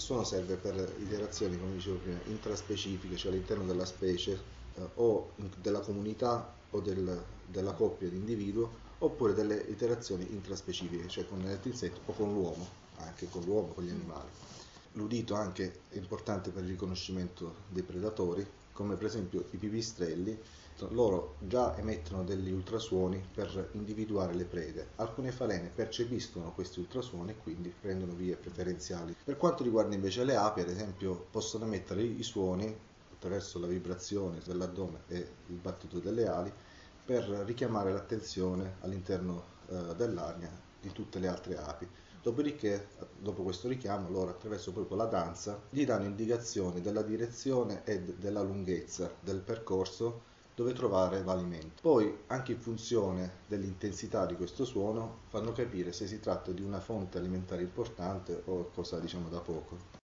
suono serve per iterazioni, come dicevo prima, intraspecifiche, cioè all'interno della specie della comunità o della coppia di individuo, oppure delle iterazioni intraspecifiche, cioè con l'insetto o con l'uomo, anche con l'uomo, con gli animali. L'udito anche è importante per il riconoscimento dei predatori, come per esempio i pipistrelli. Loro già emettono degli ultrasuoni per individuare le prede. Alcune falene percepiscono questi ultrasuoni e quindi prendono vie preferenziali. Per quanto riguarda invece le api, ad esempio, possono emettere i suoni attraverso la vibrazione dell'addome e il battito delle ali per richiamare l'attenzione all'interno dell'aria di tutte le altre api. Dopodiché, dopo questo richiamo, loro attraverso proprio la danza gli danno indicazioni della direzione e della lunghezza del percorso dove trovare l'alimento. Poi, anche in funzione dell'intensità di questo suono, fanno capire se si tratta di una fonte alimentare importante o cosa diciamo da poco.